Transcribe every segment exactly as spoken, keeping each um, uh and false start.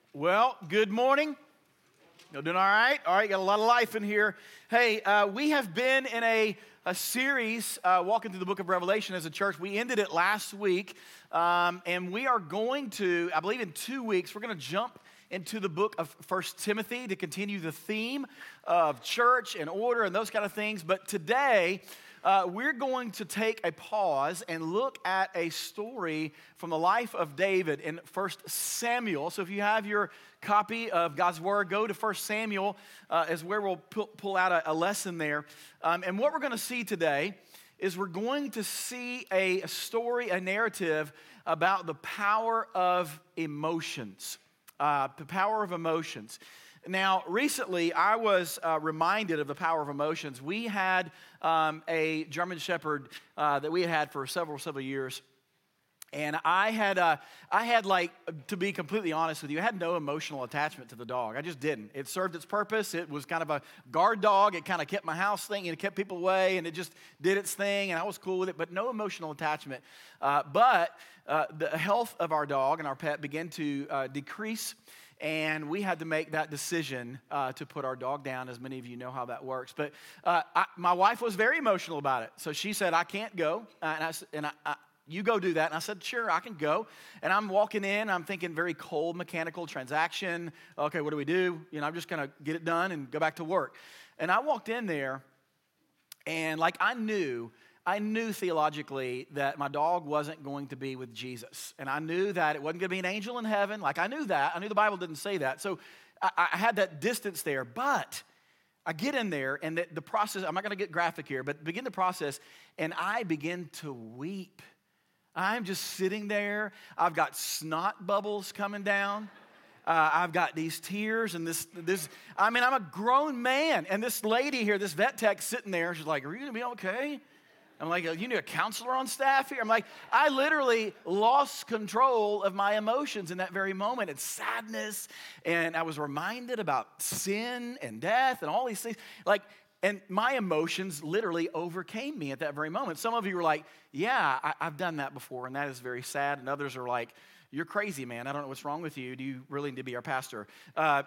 Well, good morning. Y'all doing all right? All right, got a lot of life in here. Hey, uh, we have been in a, a series uh, walking through the book of Revelation as a church. We ended it last week, um, and we are going to, I believe in two weeks, we're going to jump into the book of First Timothy to continue the theme of church and order and those kind of things. But today, uh, we're going to take a pause and look at a story from the life of David in First Samuel. So if you have your copy of God's Word, go to First Samuel uh, is where we'll pull, pull out a, a lesson there. Um, and what we're going to see today is we're going to see a, a story, a narrative about the power of emotions. Uh, the power of emotions. Now, recently, I was uh, reminded of the power of emotions. We had um, a German Shepherd uh, that we had had for several, several years. And I had, uh, I had like, to be completely honest with you, I had no emotional attachment to the dog. I just didn't. It served its purpose. It was kind of a guard dog. It kind of kept my house thing, and it kept people away, and it just did its thing, and I was cool with it, but no emotional attachment. Uh, but uh, the health of our dog and our pet began to uh, decrease, and we had to make that decision uh, to put our dog down. As many of you know how that works. But uh, I, my wife was very emotional about it. So she said, I can't go. Uh, and I, and I, I you go do that. And I said, sure, I can go. And I'm walking in, I'm thinking very cold mechanical transaction. Okay, what do we do? You know, I'm just going to get it done and go back to work. And I walked in there, and like I knew, I knew theologically that my dog wasn't going to be with Jesus. And I knew that it wasn't going to be an angel in heaven. Like I knew that. I knew the Bible didn't say that. So I, I had that distance there. But I get in there, and the, the process, I'm not going to get graphic here, but begin the process, and I begin to weep. I'm just sitting there. I've got snot bubbles coming down. Uh, I've got these tears and this, this, I mean, I'm a grown man. And this lady here, this vet tech sitting there, she's like, are you going to be okay? I'm like, you need a counselor on staff here? I'm like, I literally lost control of my emotions in that very moment. It's sadness. And I was reminded about sin and death and all these things. Like, and my emotions literally overcame me at that very moment. Some of you were like, yeah, I, I've done that before, and that is very sad. And others are like, you're crazy, man. I don't know what's wrong with you. Do you really need to be our pastor? Uh,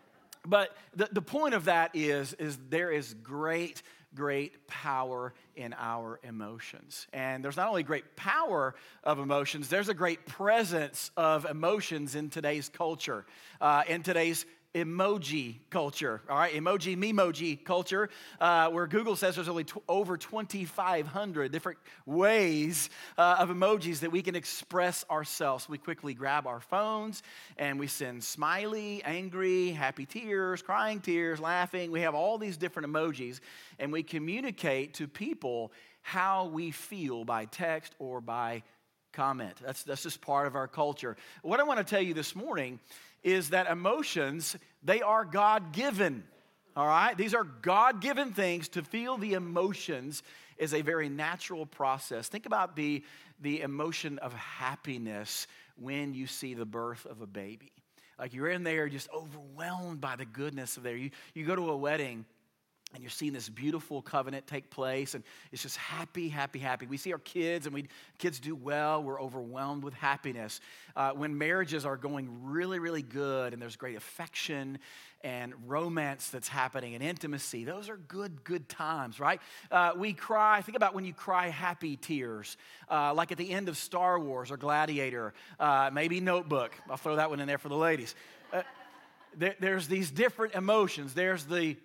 but the, the point of that is, is there is great, great power in our emotions. And there's not only great power of emotions, there's a great presence of emotions in today's culture, uh, in today's emoji culture, all right, emoji, memoji culture, uh, where Google says there's only t- over twenty-five hundred different ways uh, of emojis that we can express ourselves. We quickly grab our phones and we send smiley, angry, happy tears, crying tears, laughing. We have all these different emojis, and we communicate to people how we feel by text or by comment. That's, that's just part of our culture. What I want to tell you this morning is that emotions, they are God-given, all right? These are God-given things. To feel the emotions is a very natural process. Think about the, the emotion of happiness when you see the birth of a baby. Like you're in there just overwhelmed by the goodness of there. You, you go to a wedding, and you're seeing this beautiful covenant take place, and it's just happy, happy, happy. We see our kids, and we kids do well. We're overwhelmed with happiness. Uh, when marriages are going really, really good, and there's great affection and romance that's happening, and intimacy, those are good, good times, right? Uh, we cry. Think about when you cry happy tears, uh, like at the end of Star Wars or Gladiator, uh, maybe Notebook. I'll throw that one in there for the ladies. Uh, There's these different emotions. There's the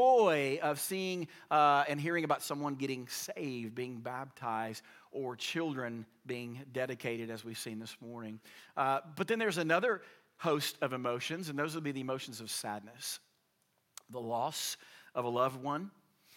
joy of seeing uh, and hearing about someone getting saved, being baptized, or children being dedicated, as we've seen this morning. Uh, but then there's another host of emotions, and those would be the emotions of sadness, the loss of a loved one,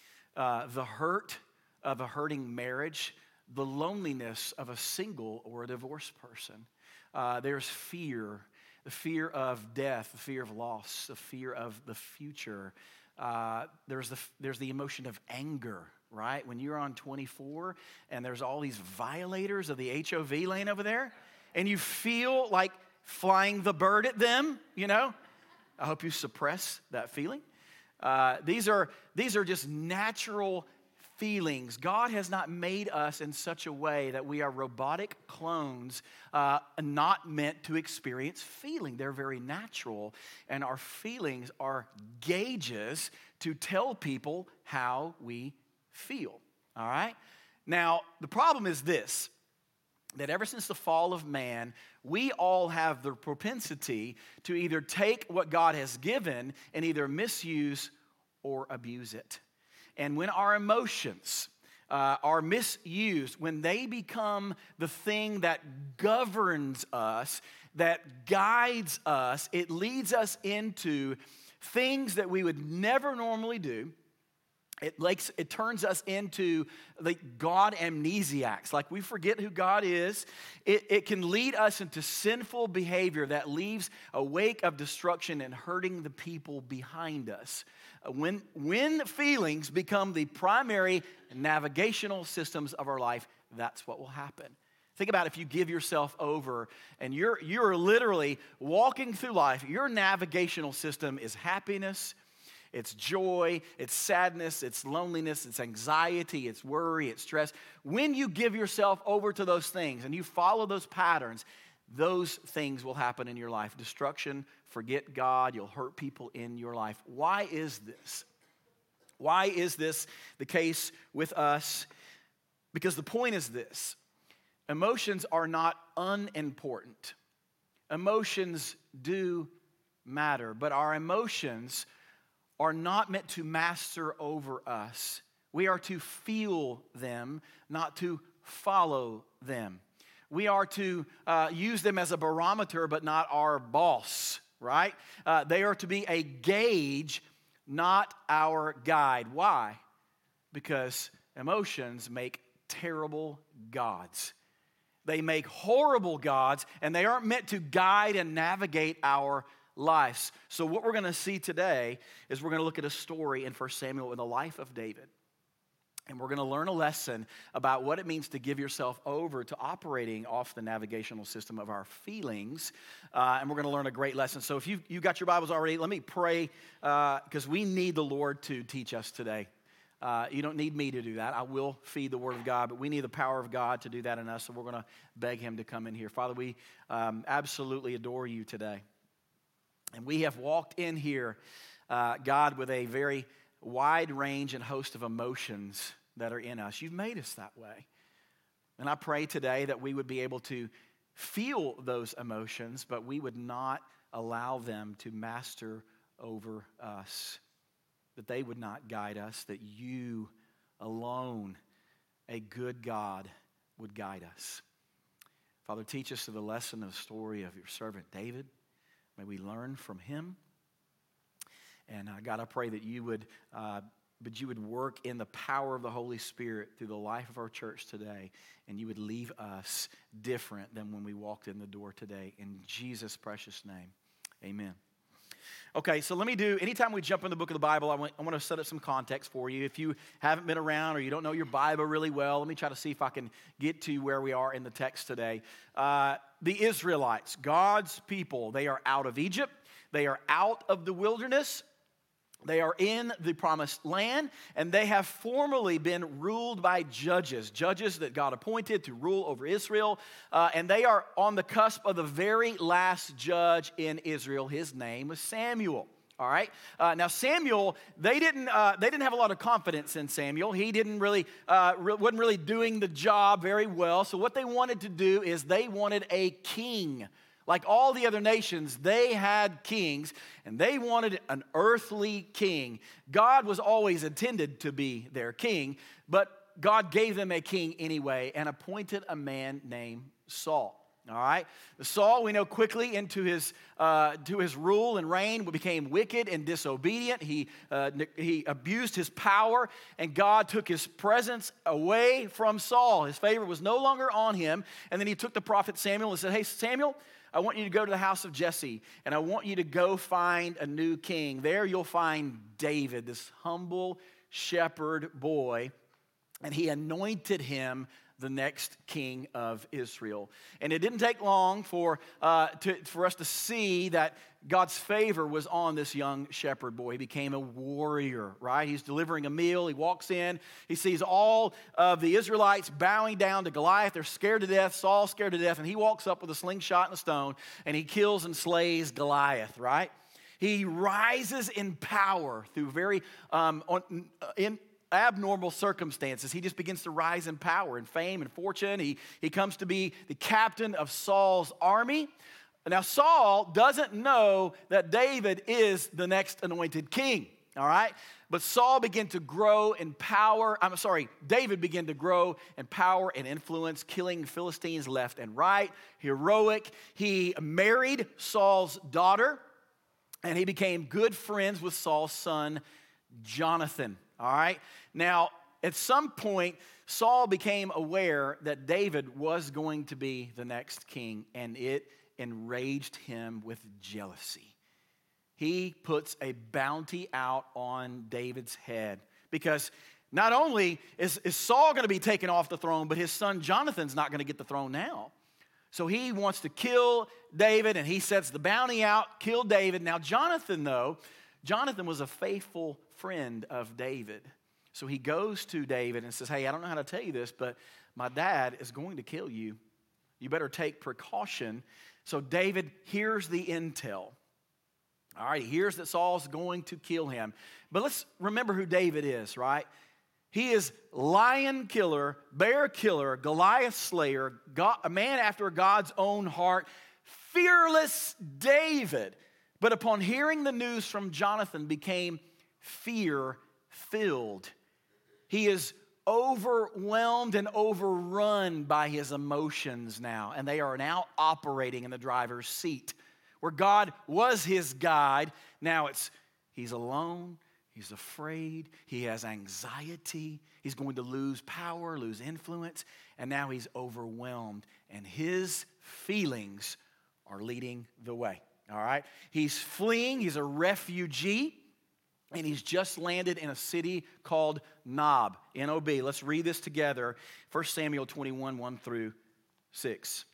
uh, the hurt of a hurting marriage, the loneliness of a single or a divorced person. Uh, there's fear. The fear of death, the fear of loss, the fear of the future. Uh, there's the there's the emotion of anger, right? When you're on twenty-four and there's all these violators of the H O V lane over there, and you feel like flying the bird at them, you know? I hope you suppress that feeling. Uh, these are these are just natural feelings. God has not made us in such a way that we are robotic clones, uh, not meant to experience feeling. They're very natural, and our feelings are gauges to tell people how we feel. All right? Now, the problem is this, that ever since the fall of man, we all have the propensity to either take what God has given and either misuse or abuse it. And when our emotions uh, are misused, when they become the thing that governs us, that guides us, it leads us into things that we would never normally do. It, likes, it turns us into like God amnesiacs, like we forget who God is. It, it can lead us into sinful behavior that leaves a wake of destruction and hurting the people behind us. When, when feelings become the primary navigational systems of our life, that's what will happen. Think about if you give yourself over and you're, you're literally walking through life, your navigational system is happiness, it's joy, it's sadness, it's loneliness, it's anxiety, it's worry, it's stress. When you give yourself over to those things and you follow those patterns, those things will happen in your life. Destruction, forget God, you'll hurt people in your life. Why is this? Why is this the case with us? Because the point is this: emotions are not unimportant. Emotions do matter, but our emotions are not meant to master over us. We are to feel them, not to follow them. We are to uh, use them as a barometer, but not our boss, right? Uh, they are to be a gauge, not our guide. Why? Because emotions make terrible gods. They make horrible gods, and they aren't meant to guide and navigate our lives. So what we're going to see today is we're going to look at a story in First Samuel in the life of David. And we're going to learn a lesson about what it means to give yourself over to operating off the navigational system of our feelings. Uh, and we're going to learn a great lesson. So if you've, you've got your Bibles already, let me pray, because uh, we need the Lord to teach us today. Uh, you don't need me to do that. I will feed the Word of God, but we need the power of God to do that in us. So we're going to beg Him to come in here. Father, we um, absolutely adore You today. And we have walked in here, uh, God, with a very wide range and host of emotions that are in us. You've made us that way. And I pray today that we would be able to feel those emotions, but we would not allow them to master over us, that they would not guide us, that You alone, a good God, would guide us. Father, teach us through the lesson of the story of Your servant David. May we learn from him. And uh, God, I pray that you would, uh, but you would work in the power of the Holy Spirit through the life of our church today, and you would leave us different than when we walked in the door today. In Jesus' precious name, amen. Okay, so let me do, anytime we jump in the book of the Bible, I want, I want to set up some context for you. If you haven't been around or you don't know your Bible really well, let me try to see if I can get to where we are in the text today. Uh, the Israelites, God's people, they are out of Egypt. They are out of the wilderness. They are in the promised land, and they have formerly been ruled by judges, judges that God appointed to rule over Israel, uh, and they are on the cusp of the very last judge in Israel. His name was Samuel. All right. Uh, now Samuel, they didn't uh, they didn't have a lot of confidence in Samuel. He didn't really uh, re- wasn't really doing the job very well. So what they wanted to do is they wanted a king. Like all the other nations, they had kings, and they wanted an earthly king. God was always intended to be their king, but God gave them a king anyway and appointed a man named Saul. All right, Saul, we know quickly into his uh, to his rule and reign, became wicked and disobedient. He uh, he abused his power, and God took His presence away from Saul. His favor was no longer on him. And then He took the prophet Samuel and said, "Hey, Samuel, I want you to go to the house of Jesse, and I want you to go find a new king. There you'll find David, this humble shepherd boy, and He anointed him the next king of Israel. And it didn't take long for, uh, to, for us to see that God's favor was on this young shepherd boy. He became a warrior, right? He's delivering a meal. He walks in. He sees all of the Israelites bowing down to Goliath. They're scared to death. Saul's scared to death. And he walks up with a slingshot and a stone, and he kills and slays Goliath, right? He rises in power through very um, on, in abnormal circumstances. He just begins to rise in power and fame and fortune. He, he comes to be the captain of Saul's army. Now, Saul doesn't know that David is the next anointed king, all right? But Saul began to grow in power. I'm sorry, David began to grow in power and influence, killing Philistines left and right, heroic. He married Saul's daughter, and he became good friends with Saul's son, Jonathan, all right? Now, at some point, Saul became aware that David was going to be the next king, and it enraged him with jealousy. He puts a bounty out on David's head because not only is, is Saul going to be taken off the throne, but his son Jonathan's not going to get the throne now. So he wants to kill David, and he sets the bounty out, kill David. Now Jonathan, though, Jonathan was a faithful friend of David. So he goes to David and says, hey, I don't know how to tell you this, but my dad is going to kill you. You better take precaution. So David hears the intel. All right, he hears that Saul's going to kill him. But let's remember who David is, right? He is lion killer, bear killer, Goliath slayer, God, a man after God's own heart, fearless David. But upon hearing the news from Jonathan, became fear-filled. He is overwhelmed and overrun by his emotions now, and they are now operating in the driver's seat. Where God was his guide, now it's he's alone, he's afraid, he has anxiety, he's going to lose power, lose influence, and now he's overwhelmed, and his feelings are leading the way, all right? He's fleeing, he's a refugee, and he's just landed in a city called Nob, N O B. Let's read this together. First Samuel twenty-one, one through six.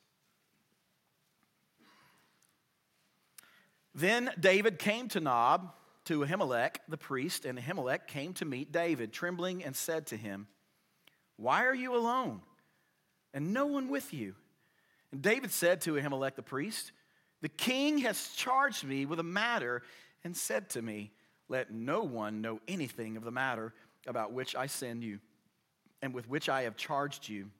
Then David came to Nob, to Ahimelech the priest, and Ahimelech came to meet David, trembling, and said to him, why are you alone, and no one with you? And David said to Ahimelech the priest, the king has charged me with a matter, and said to me, let no one know anything of the matter about which I send you, and with which I have charged you.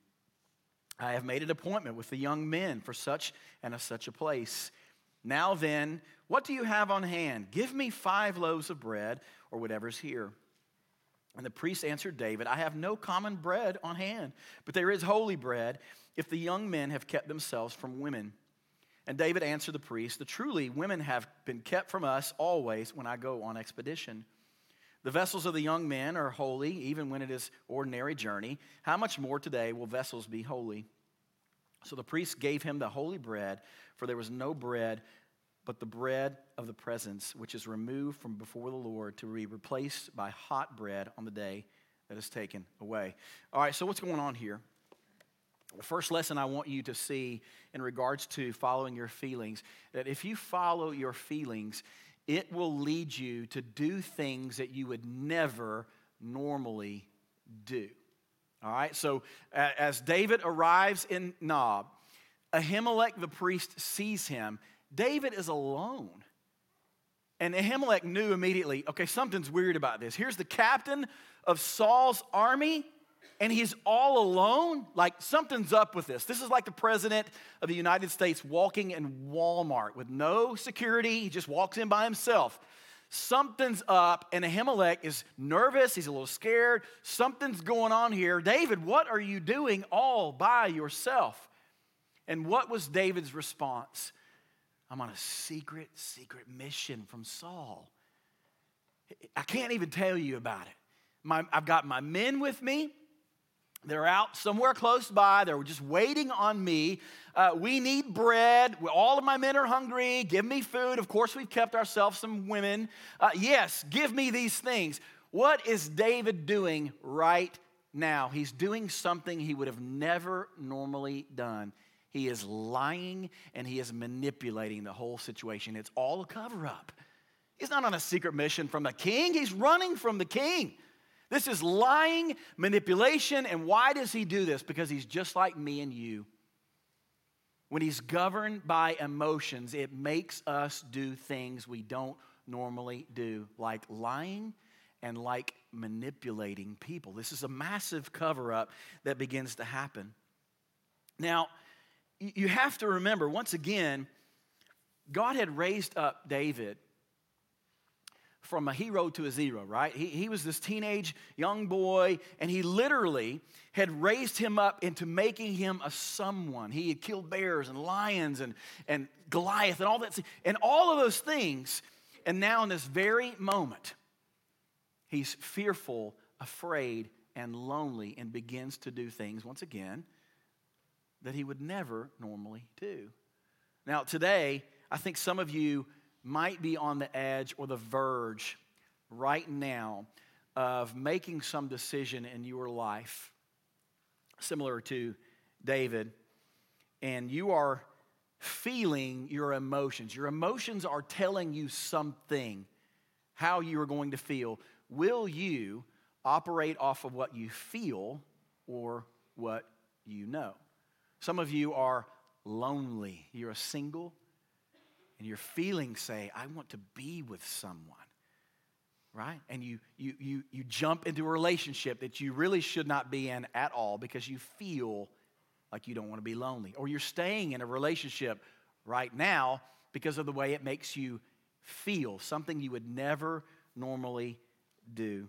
I have made an appointment with the young men for such and a such a place. Now then, what do you have on hand? Give me five loaves of bread, or whatever's here. And the priest answered David, I have no common bread on hand, but there is holy bread, if the young men have kept themselves from women. And David answered the priest, truly women have been kept from us always when I go on expedition. The vessels of the young men are holy, even when it is ordinary journey. How much more today will vessels be holy? So the priest gave him the holy bread, for there was no bread but the bread of the presence, which is removed from before the Lord to be replaced by hot bread on the day that is taken away. All right, so what's going on here? The first lesson I want you to see in regards to following your feelings, that if you follow your feelings, it will lead you to do things that you would never normally do. All right, so as David arrives in Nob, Ahimelech the priest sees him. David is alone. And Ahimelech knew immediately, okay, something's weird about this. Here's the captain of Saul's army, and he's all alone? Like, something's up with this. This is like the president of the United States walking in Walmart with no security. He just walks in by himself. Something's up, and Ahimelech is nervous. He's a little scared. Something's going on here. David, what are you doing all by yourself? And what was David's response? I'm on a secret, secret mission from Saul. I can't even tell you about it. My, I've got my men with me. They're out somewhere close by. They're just waiting on me. Uh, we need bread. All of my men are hungry. Give me food. Of course, we've kept ourselves some women. Uh, yes, give me these things. What is David doing right now he's doing something he would have never normally done. He is lying and he is manipulating the whole situation. It's all a cover-up. He's not on a secret mission from the king. He's running from the king. This is lying, manipulation, and why does he do this? Because he's just like me and you. When he's governed by emotions, it makes us do things we don't normally do, like lying and like manipulating people. This is a massive cover-up that begins to happen. Now, you have to remember, once again, God had raised up David from a hero to a zero, right? He, he was this teenage young boy, and he literally had raised him up into making him a someone. He had killed bears and lions and, and Goliath and all that, and all of those things. And now in this very moment, he's fearful, afraid, and lonely, and begins to do things, once again, that he would never normally do. Now today, I think some of you might be on the edge or the verge right now of making some decision in your life similar to David, and you are feeling your emotions. Your emotions are telling you something, how you are going to feel. Will you operate off of what you feel or what you know? Some of you are lonely. You're a single, and your feelings say, I want to be with someone, right? And you, you, you, you jump into a relationship that you really should not be in at all because you feel like you don't want to be lonely. Or you're staying in a relationship right now because of the way it makes you feel, something you would never normally do.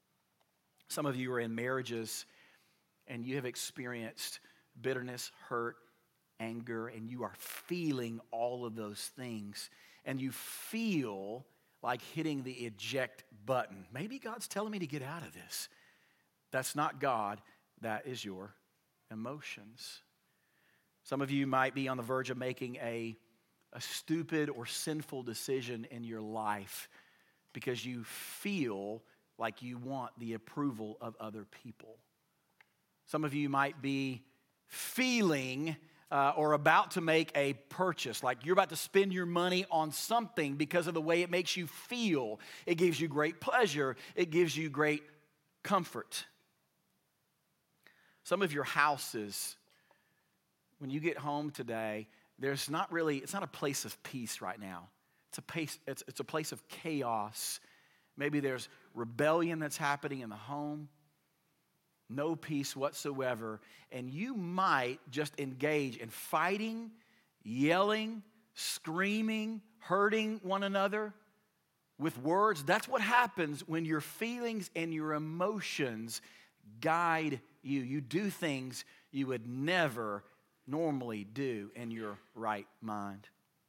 Some of you are in marriages and you have experienced bitterness, hurt, anger, and you are feeling all of those things, and you feel like hitting the eject button. Maybe God's telling me to get out of this. That's not God. That is your emotions. Some of you might be on the verge of making a, a stupid or sinful decision in your life because you feel like you want the approval of other people. Some of you might be feeling uh, or about to make a purchase, like you're about to spend your money on something because of the way it makes you feel. It gives you great pleasure. It gives you great comfort. Some of your houses, when you get home today, there's not really, it's not a place of peace right now. It's a place, it's, it's a place of chaos. Maybe there's rebellion that's happening in the home. No peace whatsoever, and you might just engage in fighting, yelling, screaming, hurting one another with words. That's what happens when your feelings and your emotions guide you. You do things you would never normally do in your right mind.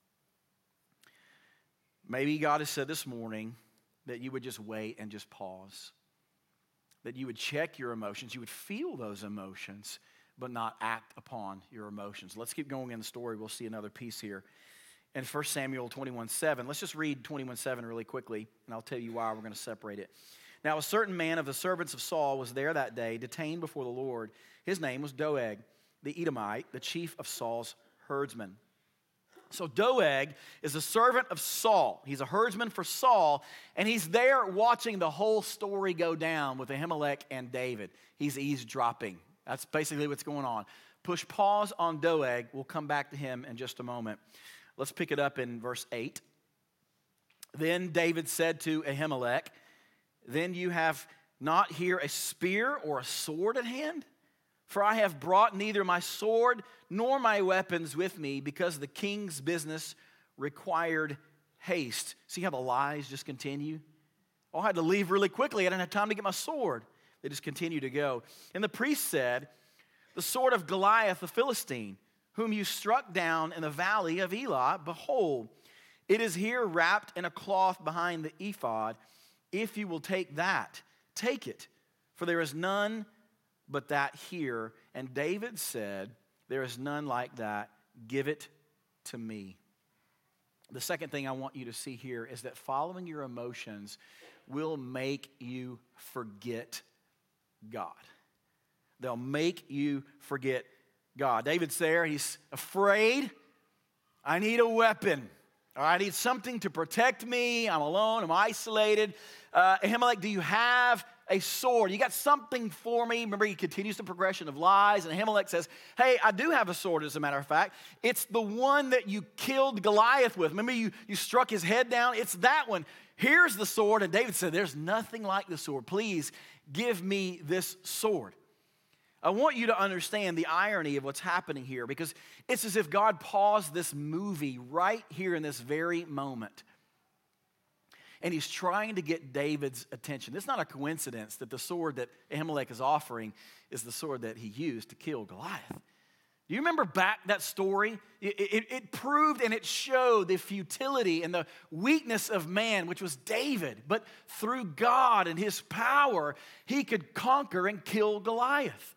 Maybe God has said this morning that you would just wait and just pause. That you would check your emotions, you would feel those emotions, but not act upon your emotions. Let's keep going in the story. We'll see another piece here. In First Samuel twenty-one seven, let's just read twenty-one seven really quickly, and I'll tell you why we're going to separate it. Now, a certain man of the servants of Saul was there that day, detained before the Lord. His name was Doeg, the Edomite, the chief of Saul's herdsmen. So Doeg is a servant of Saul. He's a herdsman for Saul, and he's there watching the whole story go down with Ahimelech and David. He's eavesdropping. That's basically what's going on. Push pause on Doeg. We'll come back to him in just a moment. Let's pick it up in verse eight. Then David said to Ahimelech, then you have not here a spear or a sword at hand? For I have brought neither my sword nor my weapons with me, because the king's business required haste. See how the lies just continue? Oh, I had to leave really quickly. I didn't have time to get my sword. They just continue to go. And the priest said, the sword of Goliath the Philistine, whom you struck down in the valley of Elah, behold, it is here wrapped in a cloth behind the ephod. If you will take that, take it, for there is none but that here. And David said, there is none like that. Give it to me. The second thing I want you to see here is that following your emotions will make you forget God. They'll make you forget God. David's there. He's afraid. I need a weapon. All right, I need something to protect me. I'm alone. I'm isolated. Uh, Ahimelech, do you have a sword? You got something for me? Remember, he continues the progression of lies. And Ahimelech says, hey, I do have a sword, as a matter of fact. It's the one that you killed Goliath with. Remember, you, you struck his head down? It's that one. Here's the sword. And David said, there's nothing like the sword. Please give me this sword. I want you to understand the irony of what's happening here, because it's as if God paused this movie right here in this very moment. And he's trying to get David's attention. It's not a coincidence that the sword that Ahimelech is offering is the sword that he used to kill Goliath. Do you remember back that story? It, it, it proved and it showed the futility and the weakness of man, which was David. But through God and his power, he could conquer and kill Goliath.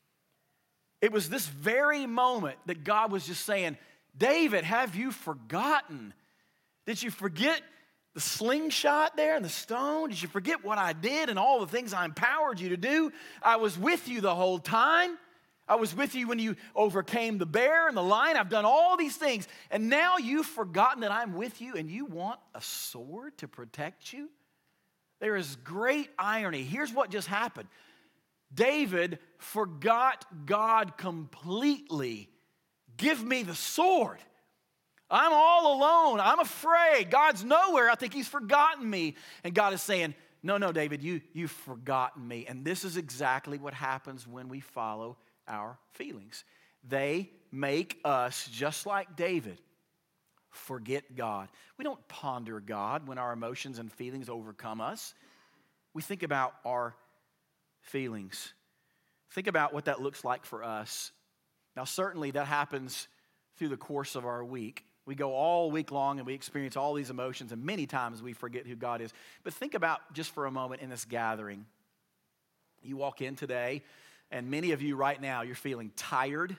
It was this very moment that God was just saying, David, have you forgotten? Did you forget the slingshot there and the stone? Did you forget what I did and all the things I empowered you to do? I was with you the whole time. I was with you when you overcame the bear and the lion. I've done all these things. And now you've forgotten that I'm with you and you want a sword to protect you? There is great irony. Here's what just happened. David forgot God completely. Give me the sword. I'm all alone. I'm afraid. God's nowhere. I think he's forgotten me. And God is saying, no, no, David, you, you've forgotten me. And this is exactly what happens when we follow our feelings. They make us, just like David, forget God. We don't ponder God when our emotions and feelings overcome us. We think about our feelings. Think about what that looks like for us. Now, certainly that happens through the course of our week. We go all week long and we experience all these emotions, and many times we forget who God is. But think about just for a moment in this gathering. You walk in today, and many of you right now, you're feeling tired,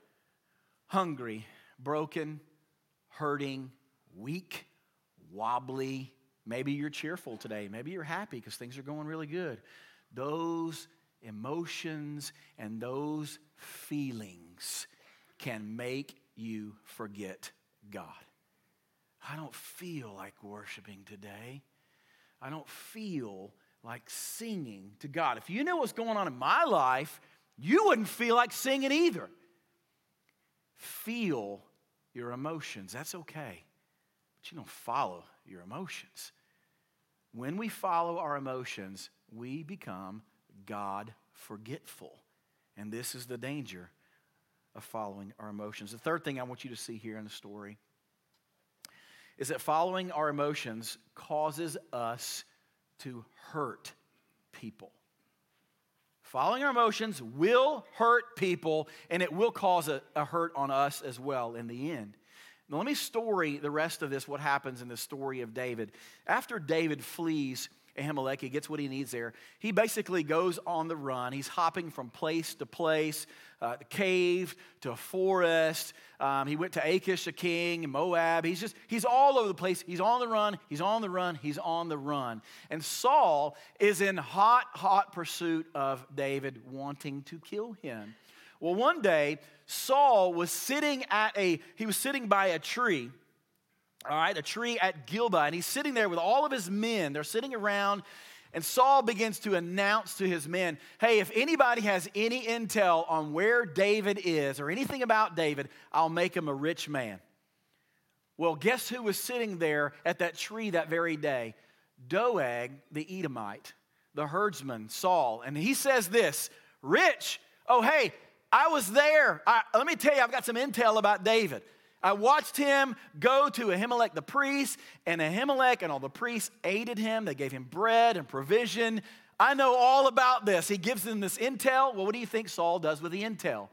hungry, broken, hurting, weak, wobbly. Maybe you're cheerful today. Maybe you're happy because things are going really good. Those emotions and those feelings can make you forget God. I don't feel like worshiping today. I don't feel like singing to God. If you knew what's going on in my life, you wouldn't feel like singing either. Feel your emotions. That's okay. But you don't follow your emotions. When we follow our emotions, we become God forgetful. And this is the danger of following our emotions. The third thing I want you to see here in the story is that following our emotions causes us to hurt people. Following our emotions will hurt people, and it will cause a, a hurt on us as well in the end. Now, let me story the rest of this, what happens in the story of David. After David flees Ahimelech, he gets what he needs there. He basically goes on the run. He's hopping from place to place, uh, the cave to a forest. Um, he went to Achish, a king, in Moab. He's just, he's all over the place. He's on the run. He's on the run. He's on the run. And Saul is in hot, hot pursuit of David, wanting to kill him. Well, one day, Saul was sitting at a, he was sitting by a tree. All right, a tree at Gilboa, and he's sitting there with all of his men. They're sitting around, and Saul begins to announce to his men, hey, if anybody has any intel on where David is or anything about David, I'll make him a rich man. Well, guess who was sitting there at that tree that very day? Doeg, the Edomite, the herdsman, Saul. And he says this, rich, oh, hey, I was there. I, let me tell you, I've got some intel about David. I watched him go to Ahimelech the priest, and Ahimelech and all the priests aided him. They gave him bread and provision. I know all about this. He gives them this intel. Well, what do you think Saul does with the intel?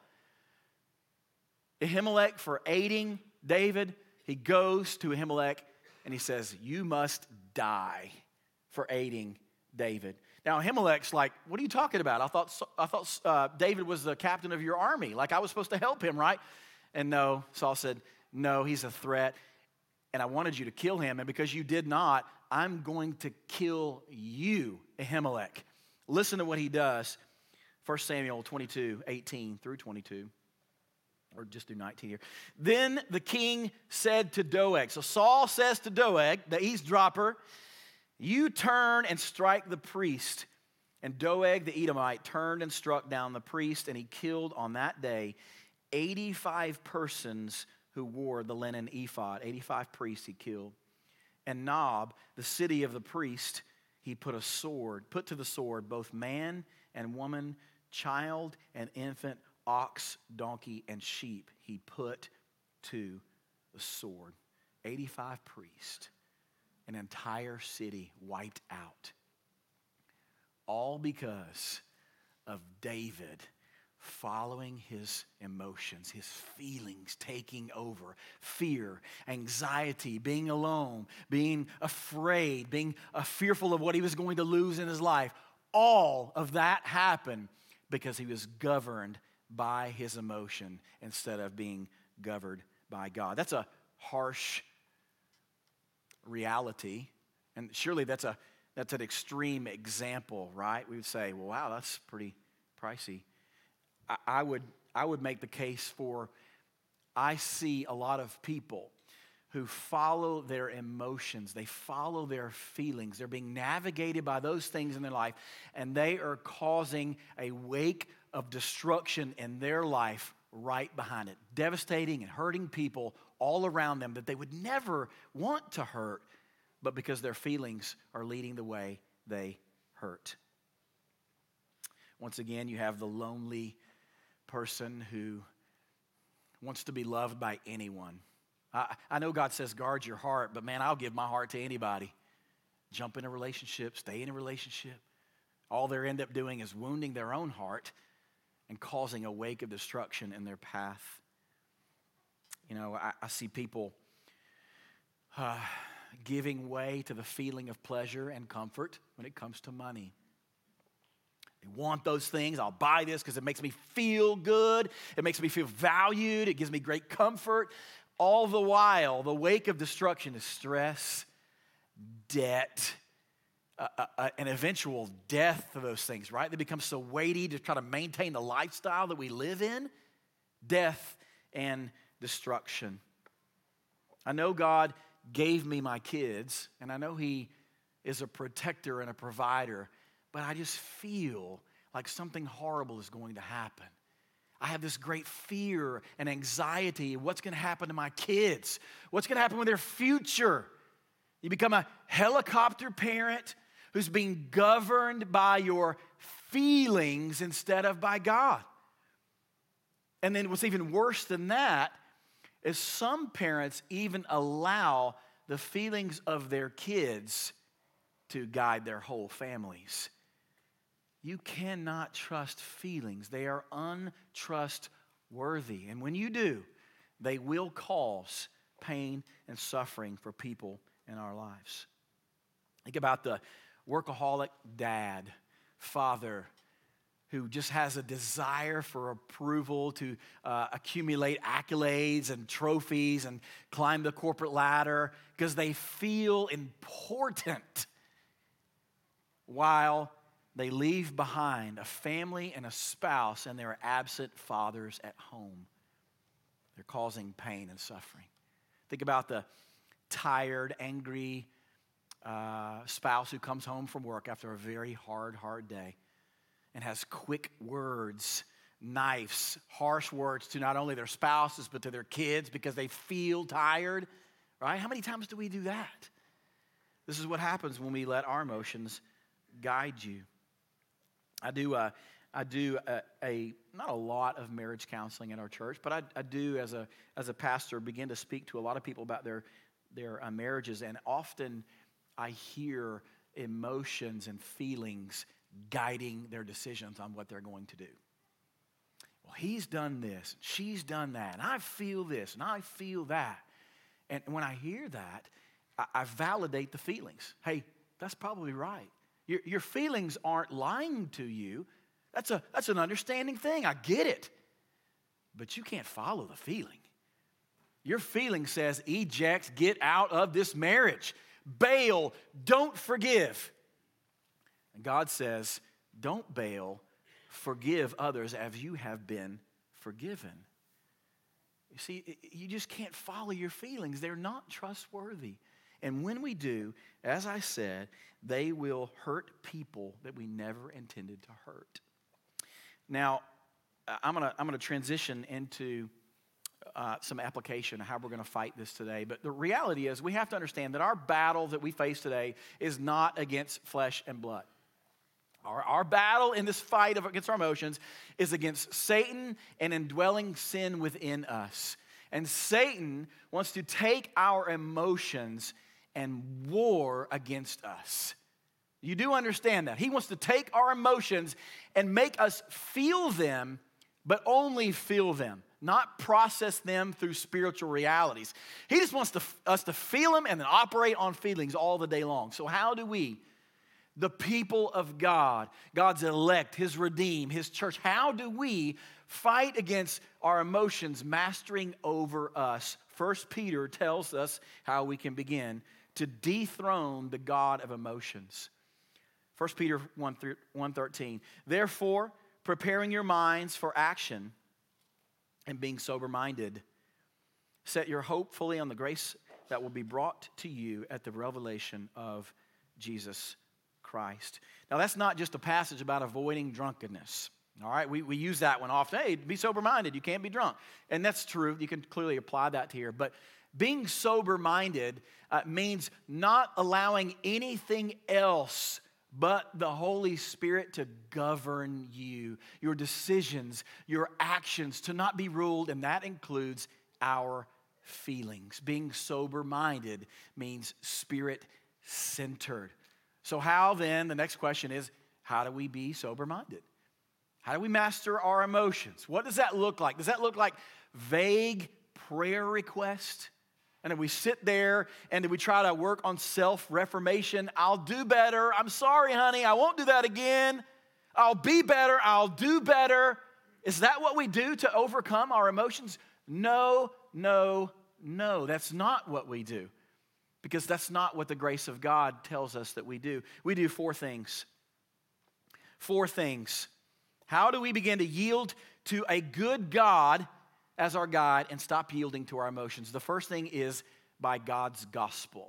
Ahimelech, for aiding David, he goes to Ahimelech and he says, you must die for aiding David. Now, Ahimelech's like, what are you talking about? I thought, I thought uh, David was the captain of your army. Like I was supposed to help him, right? And no, Saul said, no, he's a threat, and I wanted you to kill him, and because you did not, I'm going to kill you, Ahimelech. Listen to what he does. First Samuel twenty-two, eighteen through twenty-two. Or just do nineteen here. Then the king said to Doeg. So Saul says to Doeg, the eavesdropper, you turn and strike the priest. And Doeg the Edomite turned and struck down the priest, and he killed on that day eighty-five persons who wore the linen ephod. eighty-five priests he killed. And Nob, the city of the priest, he put a sword, put to the sword both man and woman, child and infant, ox, donkey, and sheep. He put to the sword. eighty-five priests, an entire city wiped out. All because of David following his emotions, his feelings taking over, fear, anxiety, being alone, being afraid, being uh, fearful of what he was going to lose in his life. All of that happened because he was governed by his emotion instead of being governed by God. That's a harsh reality, and surely that's a That's an extreme example, right? We would say, well, wow, that's pretty pricey. I, I would I would make the case for, I see a lot of people who follow their emotions. They follow their feelings. They're being navigated by those things in their life, and they are causing a wake of destruction in their life right behind it, devastating and hurting people all around them that they would never want to hurt, but because their feelings are leading the way, they hurt. Once again, you have the lonely person who wants to be loved by anyone. I, I know God says guard your heart, but man, I'll give my heart to anybody. Jump in a relationship, stay in a relationship. All they end up doing is wounding their own heart and causing a wake of destruction in their path. You know, I, I see people uh, giving way to the feeling of pleasure and comfort when it comes to money. They want those things. I'll buy this because it makes me feel good. It makes me feel valued. It gives me great comfort. All the while, the wake of destruction is stress, debt, uh, uh, an eventual death of those things, right? They become so weighty to try to maintain the lifestyle that we live in. Death and destruction. I know God gave me my kids, and I know He is a protector and a provider, but I just feel like something horrible is going to happen. I have this great fear and anxiety of what's going to happen to my kids. What's going to happen with their future? You become a helicopter parent who's being governed by your feelings instead of by God. And then what's even worse than that is some parents even allow the feelings of their kids to guide their whole families. You cannot trust feelings. They are untrustworthy. And when you do, they will cause pain and suffering for people in our lives. Think about the workaholic dad, father, who just has a desire for approval to uh, accumulate accolades and trophies and climb the corporate ladder because they feel important, while they leave behind a family and a spouse and their absent fathers at home. They're causing pain and suffering. Think about the tired, angry uh, spouse who comes home from work after a very hard, hard day and has quick words, knives, harsh words to not only their spouses but to their kids because they feel tired, right? How many times do we do that? This is what happens when we let our emotions guide you. I do, uh, I do a, a not a lot of marriage counseling in our church, but I, I do as a as a pastor begin to speak to a lot of people about their their uh, marriages, and often I hear emotions and feelings guiding their decisions on what they're going to do. Well, he's done this, she's done that, and I feel this, and I feel that, and when I hear that, I, I validate the feelings. Hey, that's probably right. Your, your feelings aren't lying to you. That's a that's an understanding thing. I get it. But you can't follow the feeling. Your feeling says, eject, get out of this marriage. Bail, don't forgive. And God says, don't bail, forgive others as you have been forgiven. You see, you just can't follow your feelings. They're not trustworthy. And when we do, as I said, they will hurt people that we never intended to hurt. Now, I'm going to I'm going to transition into uh, some application of how we're going to fight this today. But the reality is we have to understand that our battle that we face today is not against flesh and blood. Our, our battle in this fight of, against our emotions is against Satan and indwelling sin within us. And Satan wants to take our emotions and war against us. You do understand that. He wants to take our emotions and make us feel them, but only feel them, not process them through spiritual realities. He just wants to, us to feel them and then operate on feelings all the day long. So how do we, the people of God, God's elect, His redeemed, His church, how do we fight against our emotions mastering over us? First Peter tells us how we can begin to dethrone the God of emotions. First Peter one thirteen, therefore, preparing your minds for action and being sober-minded, set your hope fully on the grace that will be brought to you at the revelation of Jesus Christ. Now, that's not just a passage about avoiding drunkenness. All right, we, we use that one often. Hey, be sober-minded. You can't be drunk. And that's true. You can clearly apply that to here. But being sober-minded uh, means not allowing anything else but the Holy Spirit to govern you, your decisions, your actions, to not be ruled, and that includes our feelings. Being sober-minded means Spirit-centered. So how then, the next question is, how do we be sober-minded? How do we master our emotions? What does that look like? Does that look like vague prayer requests? And if we sit there and we try to work on self-reformation, I'll do better. I'm sorry, honey, I won't do that again. I'll be better. I'll do better. Is that what we do to overcome our emotions? No, no, no. That's not what we do. Because that's not what the grace of God tells us that we do. We do four things. Four things. How do we begin to yield to a good God as our guide and stop yielding to our emotions? The first thing is by God's gospel.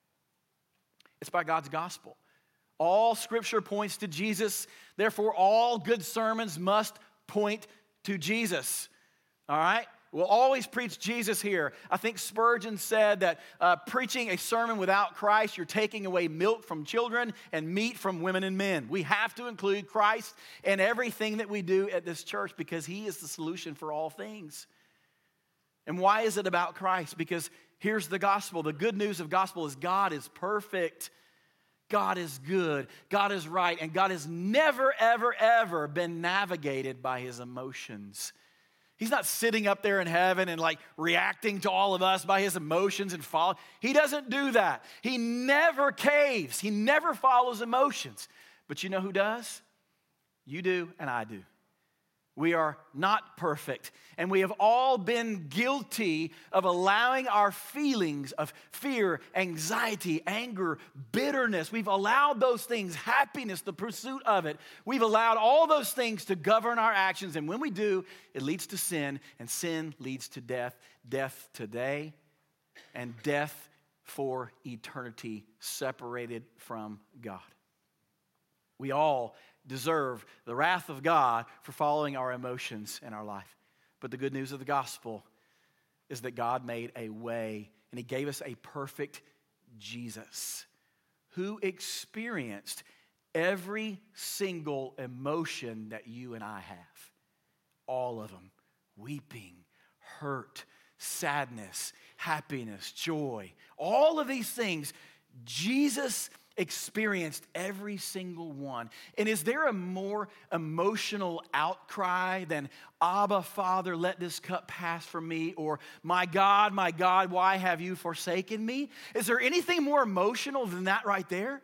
It's by God's gospel. All Scripture points to Jesus. Therefore, all good sermons must point to Jesus. All right? We'll always preach Jesus here. I think Spurgeon said that uh, preaching a sermon without Christ, you're taking away milk from children and meat from women and men. We have to include Christ in everything that we do at this church because He is the solution for all things. And why is it about Christ? Because here's the gospel. The good news of gospel is God is perfect. God is good. God is right. And God has never, ever, ever been navigated by His emotions. He's not sitting up there in heaven and like reacting to all of us by His emotions and follow. He doesn't do that. He never caves. He never follows emotions. But you know who does? You do and I do. We are not perfect, and we have all been guilty of allowing our feelings of fear, anxiety, anger, bitterness. We've allowed those things, happiness, the pursuit of it. We've allowed all those things to govern our actions, and when we do, it leads to sin, and sin leads to death. Death today, and death for eternity, separated from God. We all deserve the wrath of God for following our emotions in our life. But the good news of the gospel is that God made a way, and He gave us a perfect Jesus who experienced every single emotion that you and I have. All of them. Weeping, hurt, sadness, happiness, joy. All of these things, Jesus experienced every single one. And is there a more emotional outcry than, Abba, Father, let this cup pass from me, or my God, my God, why have you forsaken me? Is there anything more emotional than that right there?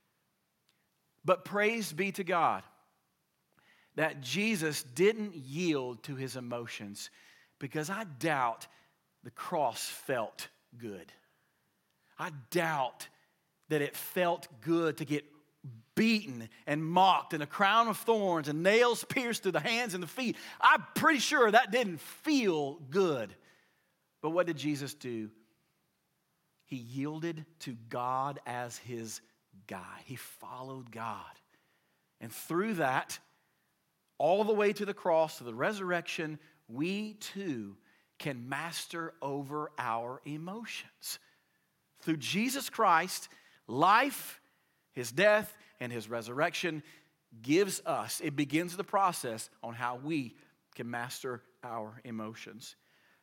But praise be to God that Jesus didn't yield to His emotions, because I doubt the cross felt good. I doubt that it felt good to get beaten and mocked and a crown of thorns and nails pierced through the hands and the feet. I'm pretty sure that didn't feel good. But what did Jesus do? He yielded to God as his guide. He followed God. And through that, all the way to the cross, to the resurrection, we too can master over our emotions. Through Jesus Christ, life, his death, and his resurrection gives us, it begins the process on how we can master our emotions.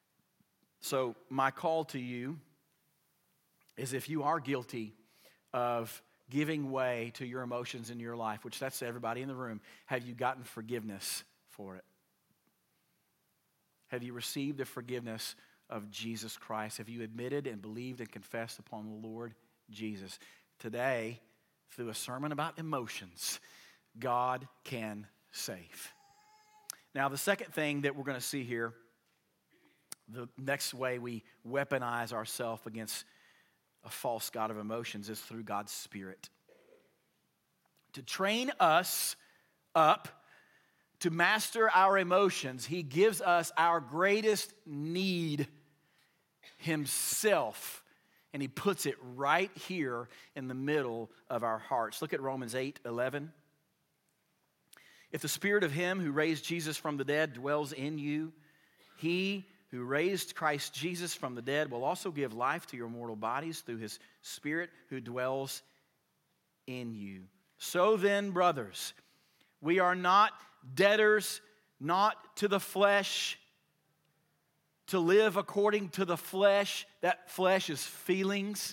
So my call to you is, if you are guilty of giving way to your emotions in your life, which that's everybody in the room, have you gotten forgiveness for it? Have you received the forgiveness of Jesus Christ? Have you admitted and believed and confessed upon the Lord Jesus? Today, through a sermon about emotions, God can save. Now, the second thing that we're going to see here, the next way we weaponize ourselves against a false god of emotions, is through God's Spirit. To train us up to master our emotions, he gives us our greatest need, himself, and he puts it right here in the middle of our hearts. Look at Romans eight eleven. If the Spirit of him who raised Jesus from the dead dwells in you, he who raised Christ Jesus from the dead will also give life to your mortal bodies through his Spirit who dwells in you. So then, brothers, we are not debtors, not to the flesh, to live according to the flesh. That flesh is feelings.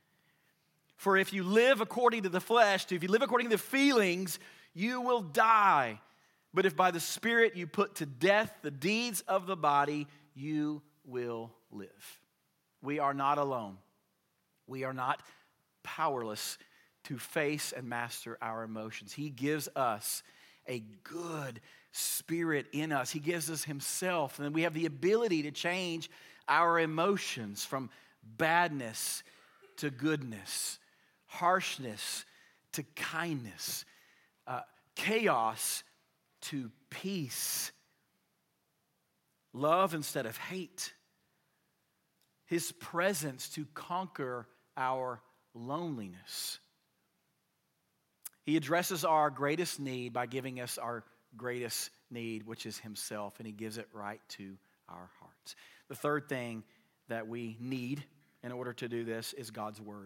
For if you live according to the flesh, if you live according to the feelings, you will die. But if by the Spirit you put to death the deeds of the body, you will live. We are not alone. We are not powerless to face and master our emotions. He gives us a good Spirit in us. He gives us himself, and then we have the ability to change our emotions from badness to goodness, harshness to kindness, uh, chaos to peace, love instead of hate, his presence to conquer our loneliness. He addresses our greatest need by giving us our greatest need, which is himself, and he gives it right to our hearts. The third thing that we need in order to do this is God's word.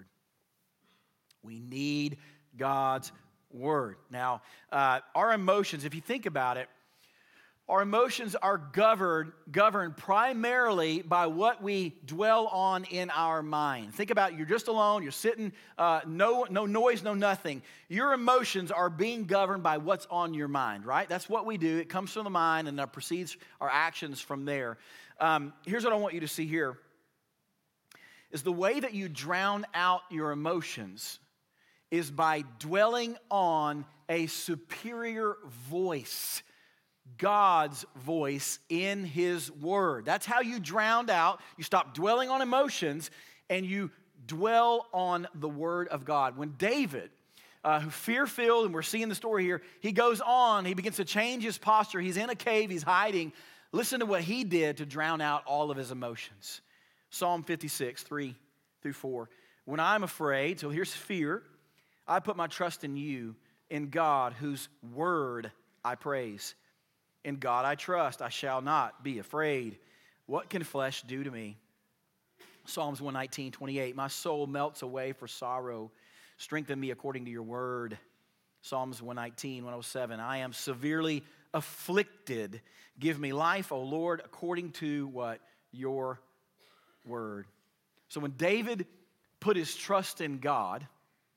We need God's word. Now, uh, our emotions, if you think about it, our emotions are governed, governed primarily by what we dwell on in our mind. Think about it, you're just alone, you're sitting, uh, no, no noise, no nothing. Your emotions are being governed by what's on your mind, right? That's what we do. It comes from the mind and that proceeds our actions from there. Um, here's what I want you to see here, is the way that you drown out your emotions is by dwelling on a superior voice, God's voice in his word. That's how you drown out. You stop dwelling on emotions and you dwell on the word of God. When David, uh, who fear-filled, and we're seeing the story here, he goes on, he begins to change his posture. He's in a cave, he's hiding. Listen to what he did to drown out all of his emotions. Psalm fifty-six, three through four. When I'm afraid, so here's fear, I put my trust in you, in God, whose word I praise. In God I trust, I shall not be afraid. What can flesh do to me? Psalms one nineteen, twenty-eight. My soul melts away for sorrow. Strengthen me according to your word. Psalms one nineteen, one oh seven. I am severely afflicted. Give me life, O Lord, according to what? Your word. So when David put his trust in God,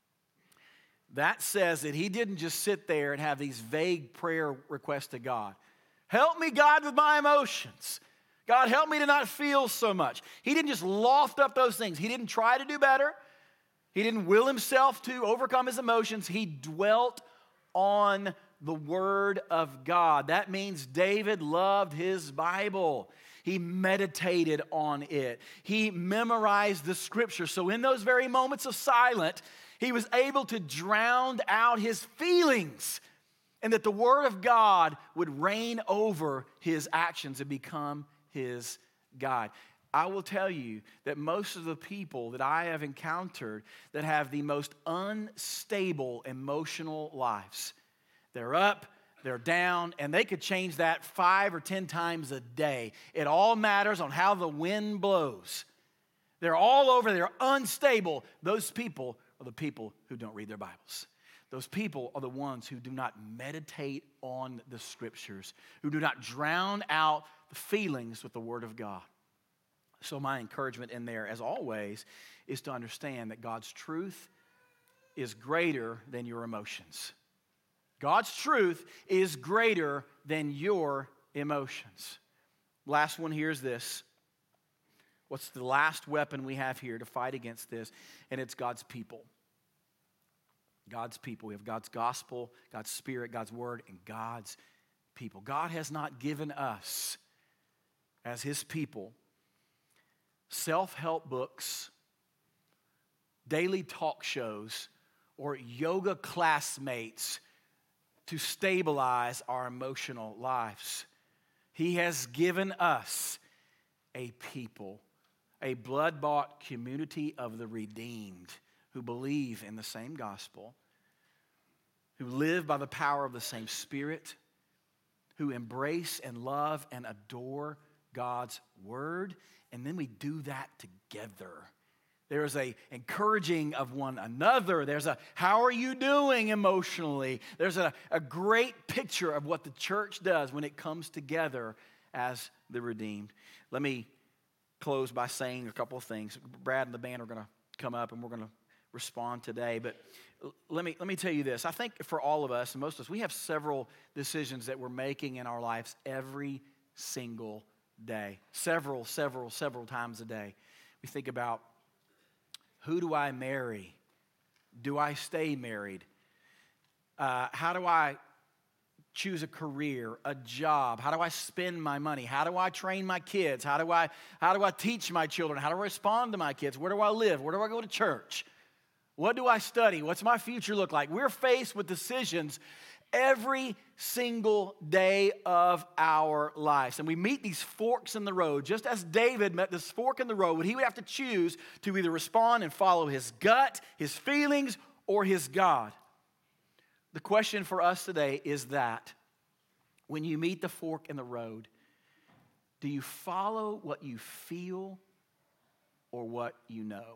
that says that he didn't just sit there and have these vague prayer requests to God. Help me, God, with my emotions. God, help me to not feel so much. He didn't just loft up those things. He didn't try to do better. He didn't will himself to overcome his emotions. He dwelt on the word of God. That means David loved his Bible. He meditated on it. He memorized the scripture. So in those very moments of silence, He was able to drown out his feelings, and that the Word of God would reign over his actions and become his guide. I will tell you that most of the people that I have encountered that have the most unstable emotional lives, they're up, they're down, and they could change that five or ten times a day. It all matters on how the wind blows. They're all over, they're unstable. Those people are the people who don't read their Bibles. Those people are the ones who do not meditate on the Scriptures, who do not drown out the feelings with the Word of God. So my encouragement in there, as always, is to understand that God's truth is greater than your emotions. God's truth is greater than your emotions. Last one here is this. What's the last weapon we have here to fight against this? And it's God's people. God's people. We have God's gospel, God's Spirit, God's Word, and God's people. God has not given us, as His people, self-help books, daily talk shows, or yoga classmates to stabilize our emotional lives. He has given us a people, a blood-bought community of the redeemed who believe in the same gospel, who live by the power of the same Spirit, who embrace and love and adore God's Word, and then we do that together. There's a encouraging of one another. There's a, how are you doing emotionally? There's a, a great picture of what the church does when it comes together as the redeemed. Let me close by saying a couple of things. Brad and the band are going to come up and we're going to respond today. But let me, let me tell you this. I think for all of us, and most of us, we have several decisions that we're making in our lives every single day. Several, several, several times a day. We think about, who do I marry? Do I stay married? Uh, how do I choose a career, a job? How do I spend my money? How do I train my kids? How do I, how do I teach my children? How do I respond to my kids? Where do I live? Where do I go to church? What do I study? What's my future look like? We're faced with decisions every single day of our lives. And we meet these forks in the road, just as David met this fork in the road when he would have to choose to either respond and follow his gut, his feelings, or his God. The question for us today is that when you meet the fork in the road, do you follow what you feel or what you know?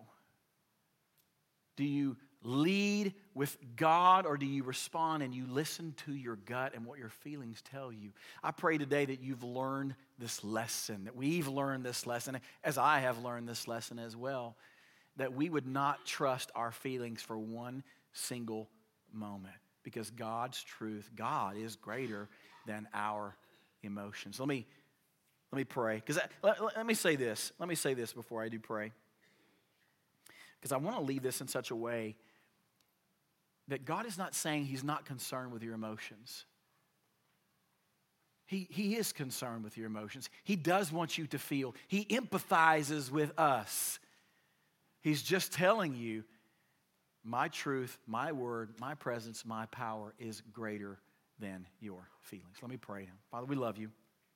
Do you lead with God, or do you respond and you listen to your gut and what your feelings tell you? I pray today that you've learned this lesson, that we've learned this lesson, as I have learned this lesson as well, that we would not trust our feelings for one single moment, because God's truth, God is greater than our emotions. Let me, let me pray, because let, let me say this. Let me say this before I do pray, because I want to leave this in such a way that God is not saying He's not concerned with your emotions. He, he is concerned with your emotions. He does want you to feel. He empathizes with us. He's just telling you, my truth, my word, my presence, my power is greater than your feelings. Let me pray. Father, we love you.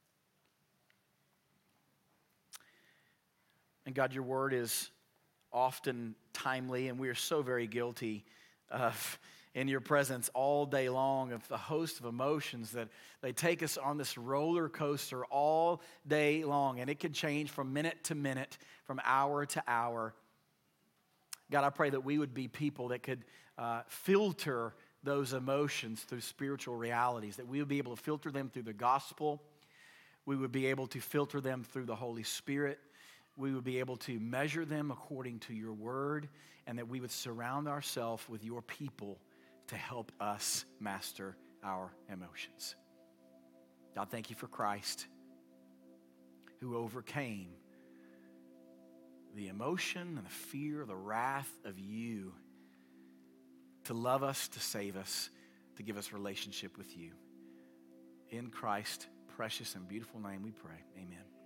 And God, your word is often timely, and we are so very guilty of, in your presence all day long, of the host of emotions that they take us on this roller coaster all day long, and it can change from minute to minute, from hour to hour. God, I pray that we would be people that could uh, filter those emotions through spiritual realities, that we would be able to filter them through the gospel. We would be able to filter them through the Holy Spirit. We would be able to measure them according to your word, and that we would surround ourselves with your people to help us master our emotions. God, thank you for Christ, who overcame the emotion and the fear, the wrath of you, to love us, to save us, to give us relationship with you. In Christ's precious and beautiful name we pray. Amen.